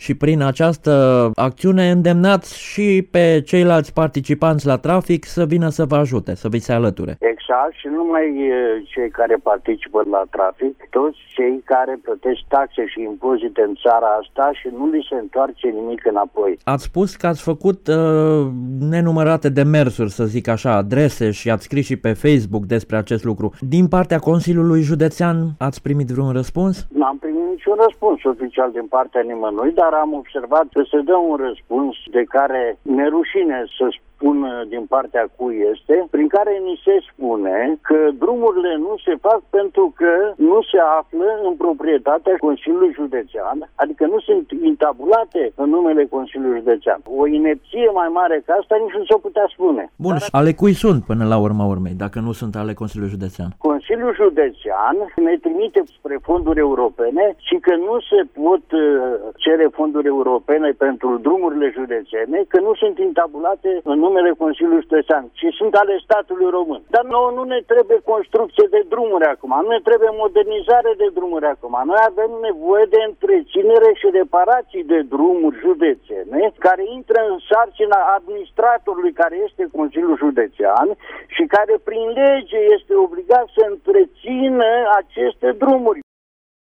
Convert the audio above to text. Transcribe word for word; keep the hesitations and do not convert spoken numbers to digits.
și prin această acțiune îndemnați și pe ceilalți participanți la trafic să vină să vă ajute, să vi se alăture. Exact, și nu numai cei care participă la trafic, toți cei care plătesc taxe și impozite în țara asta și nu li se întoarce nimic înapoi. Ați spus că ați făcut uh, nenumărate demersuri, să zic așa, adrese și ați scris și pe Facebook despre acest lucru. Din partea Consiliului Județean ați primit vreun răspuns? Nu am primit niciun răspuns oficial din partea nimănui, dar am observat că se dă un răspuns de care ne rușine să spun din partea cui este, prin care ni se spune că drumurile nu se fac pentru că nu se află în proprietatea Consiliului Județean, adică nu sunt intabulate în numele Consiliului Județean. O inepție mai mare ca asta nici nu s-o putea spune. Bun, dar... și ale cui sunt până la urma urmei, dacă nu sunt ale Consiliului Județean? Consiliul Județean ne trimite spre fonduri europene și că nu se pot cere fonduri europene pentru drumurile județene, că nu sunt intabulate în numele Consiliului Județean, ci sunt ale statului român. Dar nouă nu ne trebuie construcție de drumuri acum, nu ne trebuie modernizare de drumuri acum. Noi avem nevoie de întreținere și reparații de drumuri județene care intră în sarcina administratorului care este Consiliul Județean și care prin lege este obligat să întrețină aceste drumuri.